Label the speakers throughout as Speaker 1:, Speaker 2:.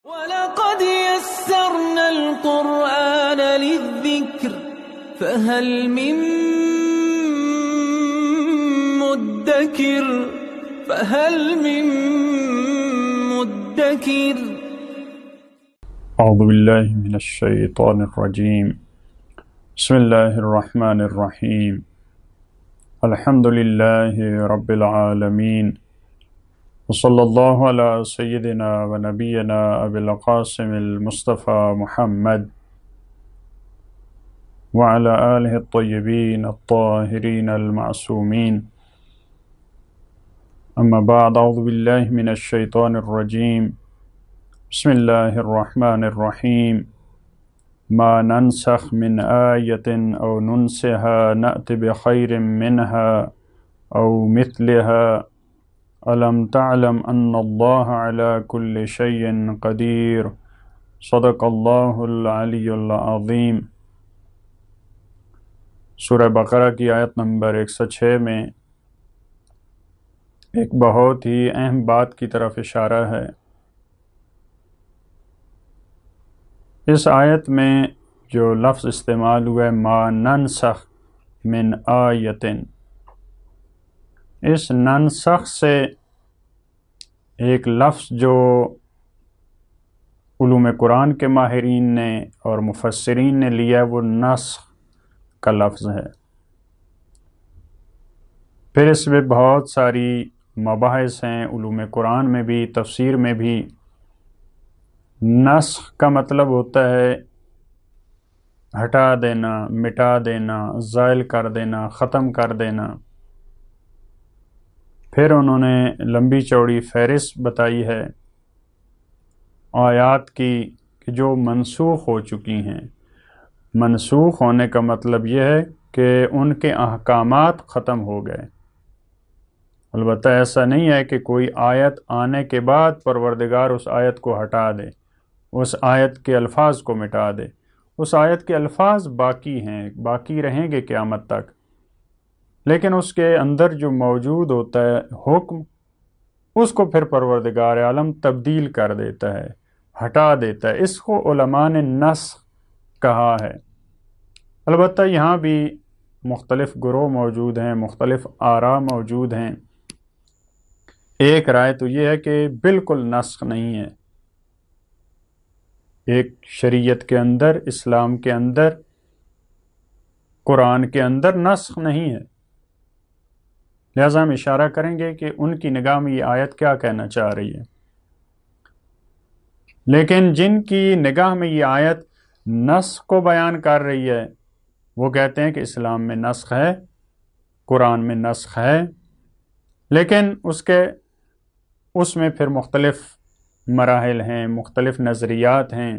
Speaker 1: وَلَقَدْ يَسَّرْنَا الْقُرْآنَ لِلذِّكْرِ فَهَلْ مِن مُّدَّكِرٍ
Speaker 2: اعوذ باللہ من الشیطان الرجیم بسم اللہ الرحمن الرحیم الحمد للہ رب العالمین وصلی اللہ علی سیدنا و نبینا ابی القاسم المصطفى محمد وعلى آلہ الطیبین الطاہرین المعصومین اما بعد اعوذ باللہ من الشیطان الرجیم بسم اللہ الرحمن الرحیم ما ننسخ من آیت او ننسها نأت بخیر منها او مثلها الم تعلم ان اللہ علی کل شیء قدیر صدق اللہ العلی العظیم۔ سورہ بقرہ کی آیت نمبر 106 میں ایک بہت ہی اہم بات کی طرف اشارہ ہے۔ اس آیت میں جو لفظ استعمال ہوا ہے ما ننسخ من آیت، اس ننسخ سے ایک لفظ جو علوم قرآن کے ماہرین نے اور مفسرین نے لیا ہے وہ نسخ کا لفظ ہے۔ پھر اس میں بہت ساری مباحث ہیں علوم قرآن میں بھی، تفسیر میں بھی۔ نسخ کا مطلب ہوتا ہے ہٹا دینا، مٹا دینا، زائل کر دینا، ختم کر دینا۔ پھر انہوں نے لمبی چوڑی فہرست بتائی ہے آیات کی کہ جو منسوخ ہو چکی ہیں۔ منسوخ ہونے کا مطلب یہ ہے کہ ان کے احکامات ختم ہو گئے۔ البتہ ایسا نہیں ہے کہ کوئی آیت آنے کے بعد پروردگار اس آیت کو ہٹا دے، اس آیت کے الفاظ کو مٹا دے۔ اس آیت کے الفاظ باقی ہیں، باقی رہیں گے قیامت تک، لیکن اس کے اندر جو موجود ہوتا ہے حکم، اس کو پھر پروردگار عالم تبدیل کر دیتا ہے، ہٹا دیتا ہے۔ اس کو علماء نے نسخ کہا ہے۔ البتہ یہاں بھی مختلف گروہ موجود ہیں، مختلف آراء موجود ہیں۔ ایک رائے تو یہ ہے کہ بالکل نسخ نہیں ہے۔ ایک شریعت کے اندر، اسلام کے اندر، قرآن کے اندر نسخ نہیں ہے۔ لہذا ہم اشارہ کریں گے کہ ان کی نگاہ میں یہ آیت کیا کہنا چاہ رہی ہے۔ لیکن جن کی نگاہ میں یہ آیت نسخ کو بیان کر رہی ہے، وہ کہتے ہیں کہ اسلام میں نسخ ہے، قرآن میں نسخ ہے، لیکن اس میں پھر مختلف مراحل ہیں، مختلف نظریات ہیں۔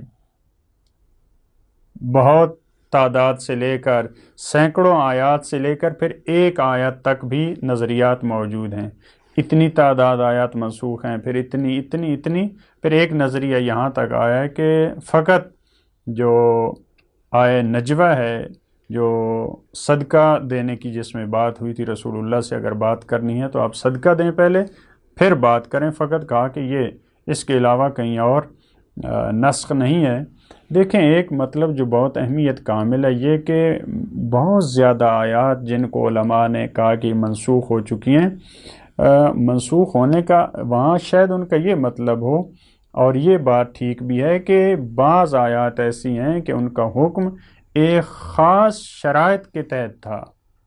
Speaker 2: بہت تعداد سے لے کر سینکڑوں آیات سے لے کر پھر ایک آیت تک بھی نظریات موجود ہیں۔ اتنی تعداد آیات منسوخ ہیں، پھر اتنی پھر ایک نظریہ یہاں تک آیا ہے کہ فقط جو آئے نجوہ ہے، جو صدقہ دینے کی جس میں بات ہوئی تھی، رسول اللہ سے اگر بات کرنی ہے تو آپ صدقہ دیں پہلے پھر بات کریں، فقط کہا کہ یہ اس کے علاوہ کہیں اور نسخ نہیں ہے۔ دیکھیں، ایک مطلب جو بہت اہمیت کامل ہے یہ کہ بہت زیادہ آیات جن کو علماء نے کہا کہ منسوخ ہو چکی ہیں، منسوخ ہونے کا وہاں شاید ان کا یہ مطلب ہو، اور یہ بات ٹھیک بھی ہے کہ بعض آیات ایسی ہیں کہ ان کا حکم ایک خاص شرائط کے تحت تھا،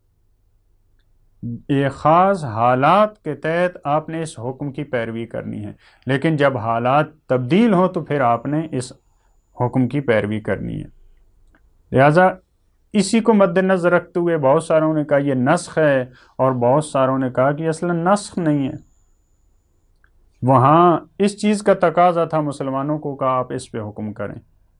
Speaker 2: ایک خاص حالات کے تحت آپ نے اس حکم کی پیروی کرنی ہے، لیکن جب حالات تبدیل ہوں تو پھر آپ نے اس حکم کی پیروی کرنی ہے۔ لہذا اسی کو مد نظر رکھتے ہوئے بہت ساروں نے کہا یہ نسخ ہے، اور بہت ساروں نے کہا کہ اصلا نسخ نہیں ہے۔ وہاں اس چیز کا تقاضا تھا مسلمانوں کو کہ آپ اس پہ حکم کریں،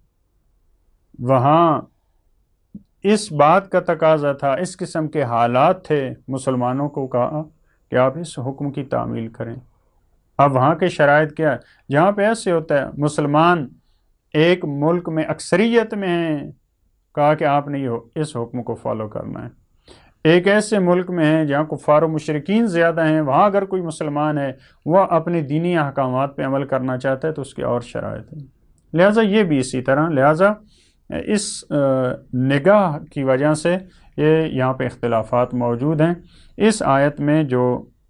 Speaker 2: وہاں اس بات کا تقاضا تھا، اس قسم کے حالات تھے، مسلمانوں کو کہا کہ آپ اس حکم کی تعمیل کریں۔ اب وہاں کے شرائط کیا ہے؟ جہاں پہ ایسے ہوتا ہے مسلمان ایک ملک میں اکثریت میں ہیں، کہا کہ آپ نے اس حکم کو فالو کرنا ہے۔ ایک ایسے ملک میں ہیں جہاں کفار و مشرکین زیادہ ہیں، وہاں اگر کوئی مسلمان ہے وہ اپنے دینی احکامات پہ عمل کرنا چاہتا ہے تو اس کی اور شرائط ہیں۔ لہٰذا یہ بھی اسی طرح، لہٰذا اس نگاہ کی وجہ سے یہ یہاں پہ اختلافات موجود ہیں۔ اس آیت میں جو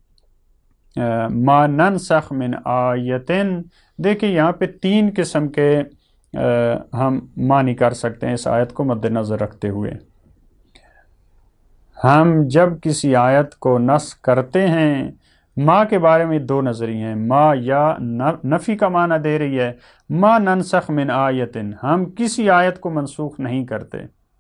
Speaker 2: ما ننسخ من آیتن، دیکھیں یہاں پہ 3 قسم کے ہم معنی کر سکتے ہیں اس آیت کو مد نظر رکھتے ہوئے۔ ہم جب کسی آیت کو نسخ کرتے ہیں، ما کے بارے میں 2 نظریے ہیں، ما یا نفی کا معنی دے رہی ہے، ما ننسخ من آیتن، ہم کسی آیت کو منسوخ نہیں کرتے،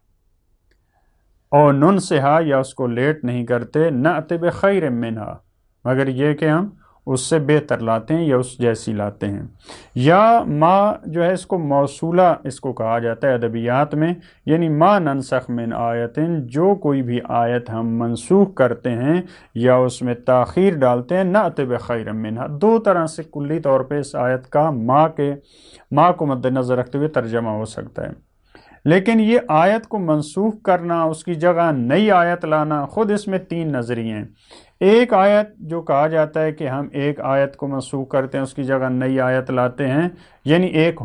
Speaker 2: اور ننسہا یا اس کو لیٹ نہیں کرتے، نأتی بخیر منہا، مگر یہ کہ ہم اس سے بہتر لاتے ہیں یا اس جیسی لاتے ہیں۔ یا ما جو ہے اس کو موصولہ اس کو کہا جاتا ہے ادبیات میں، یعنی ما ننسخ من آیتن، جو کوئی بھی آیت ہم منسوخ کرتے ہیں یا اس میں تاخیر ڈالتے ہیں، نأتی بخیر منہا۔ 2 طرح سے کلی طور پہ اس آیت کا ما کو مد نظر رکھتے ہوئے ترجمہ ہو سکتا ہے، لیکن یہ آیت کو منسوخ کرنا، اس کی جگہ نئی آیت لانا، خود اس میں 3 نظریے ہیں۔ ایک آیت جو کہا جاتا ہے کہ ہم ایک آیت کو منسوخ کرتے ہیں، اس کی جگہ نئی آیت لاتے ہیں، یعنی ایک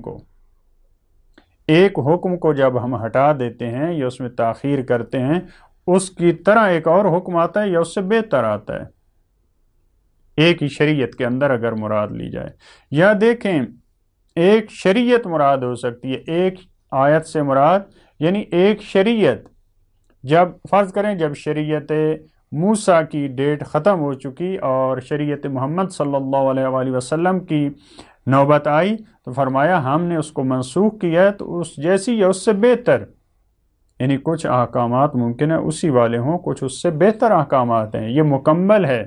Speaker 2: حکم کو جب ہم ہٹا دیتے ہیں یا اس میں تاخیر کرتے ہیں، اس کی طرح ایک اور حکم آتا ہے یا اس سے بہتر آتا ہے، ایک ہی شریعت کے اندر اگر مراد لی جائے۔ یا دیکھیں ایک شریعت مراد ہو سکتی ہے، ایک آیت سے مراد یعنی ایک شریعت، جب فرض کریں جب شریعت موسیٰ کی ڈیٹ ختم ہو چکی اور شریعت محمد صلی اللہ علیہ وآلہ وسلم کی نوبت آئی تو فرمایا ہم نے اس کو منسوخ کیا ہے تو اس جیسی یا اس سے بہتر، یعنی کچھ احکامات ممکن ہے اسی والے ہوں، کچھ اس سے بہتر احکامات ہیں، یہ مکمل ہے،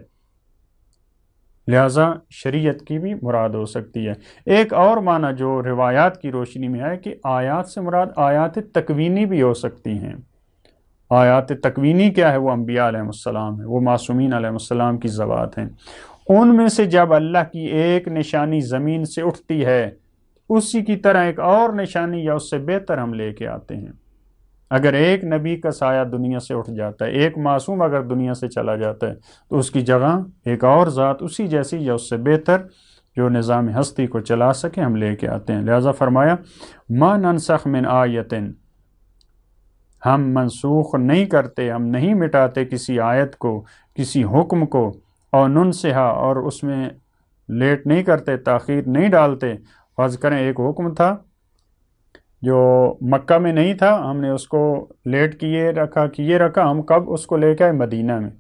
Speaker 2: لہٰذا شریعت کی بھی مراد ہو سکتی ہے۔ ایک اور معنی جو روایات کی روشنی میں ہے کہ آیات سے مراد آیات تکوینی بھی ہو سکتی ہیں۔ آیات تکوینی کیا ہے؟ وہ انبیاء علیہ السلام ہیں، وہ معصومین علیہ السلام کی ذوات ہیں۔ ان میں سے جب اللہ کی ایک نشانی زمین سے اٹھتی ہے، اسی کی طرح ایک اور نشانی یا اس سے بہتر ہم لے کے آتے ہیں۔ اگر ایک نبی کا سایہ دنیا سے اٹھ جاتا ہے، ایک معصوم اگر دنیا سے چلا جاتا ہے تو اس کی جگہ ایک اور ذات اسی جیسی یا اس سے بہتر جو نظام ہستی کو چلا سکے ہم لے کے آتے ہیں۔ لہذا فرمایا ما ننسخ من آیتن، ہم منسوخ نہیں کرتے، ہم نہیں مٹاتے کسی آیت کو، کسی حکم کو، اور ننسہا اور اس میں لیٹ نہیں کرتے، تاخیر نہیں ڈالتے۔ فرض کریں ایک حکم تھا جو مکہ میں نہیں تھا، ہم نے اس کو لیٹ کیے رکھا، ہم کب اس کو لے کے آئے؟ مدینہ میں،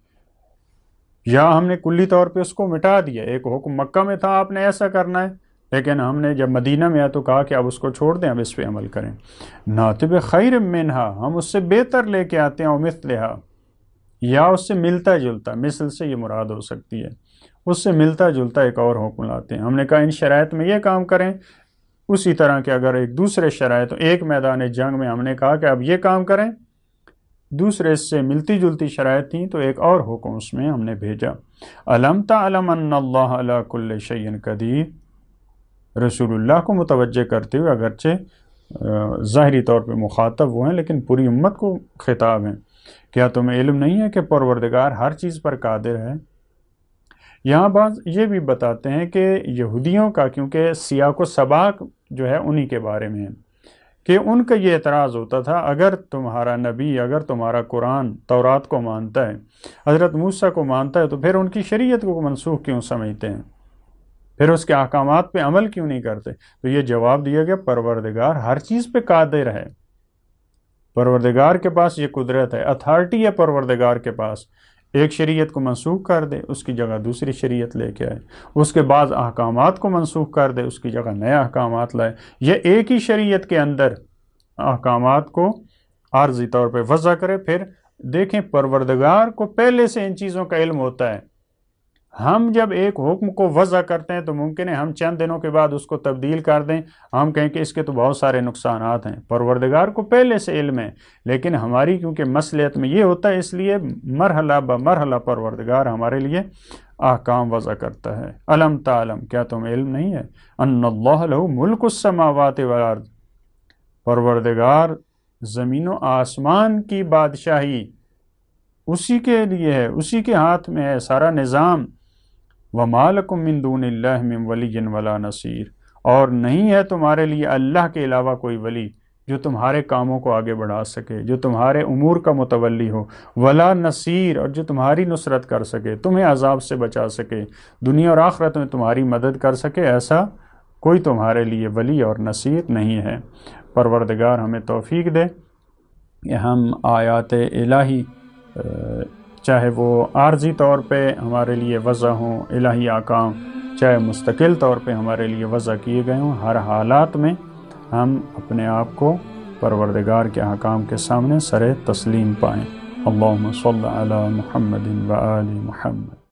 Speaker 2: یا ہم نے کلی طور پہ اس کو مٹا دیا۔ ایک حکم مکہ میں تھا آپ نے ایسا کرنا ہے، لیکن ہم نے جب مدینہ میں آیا تو کہا کہ اب اس کو چھوڑ دیں، اب اس پہ عمل کریں۔ ناطب خیر منہا، ہم اس سے بہتر لے کے آتے ہیں، اور مثلہا، یا اس سے ملتا جلتا، مثل سے یہ مراد ہو سکتی ہے، اس سے ملتا جلتا ایک اور حکم لاتے ہیں۔ ہم نے کہا ان شرائط میں یہ کام کریں، اسی طرح کہ اگر ایک دوسرے شرائط، ایک میدان جنگ میں ہم نے کہا کہ اب یہ کام کریں، دوسرے اس سے ملتی جلتی شرائط تھیں تو ایک اور حکم اس میں ہم نے بھیجا۔ الم تعلم ان اللہ علی کل شیء قدیر، رسول اللہ کو متوجہ کرتے ہوئے، اگرچہ ظاہری طور پہ مخاطب وہ ہیں لیکن پوری امت کو خطاب ہیں، کیا تمہیں علم نہیں ہے کہ پروردگار ہر چیز پر قادر ہے؟ یہاں بعض یہ بھی بتاتے ہیں کہ یہودیوں کا، کیونکہ سیاق و سباق جو ہے انہی کے بارے میں ہے، کہ ان کا یہ اعتراض ہوتا تھا اگر تمہارا نبی، اگر تمہارا قرآن تورات کو مانتا ہے، حضرت موسیٰ کو مانتا ہے، تو پھر ان کی شریعت کو منسوخ کیوں سمجھتے ہیں؟ پھر اس کے احکامات پہ عمل کیوں نہیں کرتے؟ تو یہ جواب دیا گیا پروردگار ہر چیز پہ قادر ہے، پروردگار کے پاس یہ قدرت ہے، اتھارٹی ہے پروردگار کے پاس، ایک شریعت کو منسوخ کر دے، اس کی جگہ دوسری شریعت لے کے آئے، اس کے بعد احکامات کو منسوخ کر دے، اس کی جگہ نئے احکامات لائے، یہ ایک ہی شریعت کے اندر احکامات کو عارضی طور پہ وضع کرے۔ پھر دیکھیں پروردگار کو پہلے سے ان چیزوں کا علم ہوتا ہے، ہم جب ایک حکم کو وضع کرتے ہیں تو ممکن ہے ہم چند دنوں کے بعد اس کو تبدیل کر دیں، ہم کہیں کہ اس کے تو بہت سارے نقصانات ہیں، پروردگار کو پہلے سے علم ہے، لیکن ہماری کیونکہ مصلحت میں یہ ہوتا ہے، اس لیے مرحلہ بمرحلہ پروردگار ہمارے لیے احکام وضع کرتا ہے۔ الم تعلم، کیا تمہیں علم نہیں ہے؟ ان اللہ لہ ملک السماوات والارض، پروردگار زمین و آسمان کی بادشاہی اسی کے لیے ہے، اسی کے ہاتھ میں ہے سارا نظام۔ وَمَا لَكُم مِّن دُونِ اللَّهِ مِن وَلِيٍّ وَلَا نَصِيرٍ، اور نہیں ہے تمہارے لیے اللہ کے علاوہ کوئی ولی جو تمہارے کاموں کو آگے بڑھا سکے، جو تمہارے امور کا متولی ہو، ولا نصیر، اور جو تمہاری نصرت کر سکے، تمہیں عذاب سے بچا سکے، دنیا اور آخرت میں تمہاری مدد کر سکے، ایسا کوئی تمہارے لیے ولی اور نصیر نہیں ہے۔ پروردگار ہمیں توفیق دے کہ ہم آیات الہی چاہے وہ عارضی طور پہ ہمارے لیے وضع ہوں، الہی احکام چاہے مستقل طور پہ ہمارے لیے وضع کیے گئے ہوں، ہر حالات میں ہم اپنے آپ کو پروردگار کے احکام کے سامنے سر تسلیم پائیں۔ اللہم صل علی محمد و آل محمد۔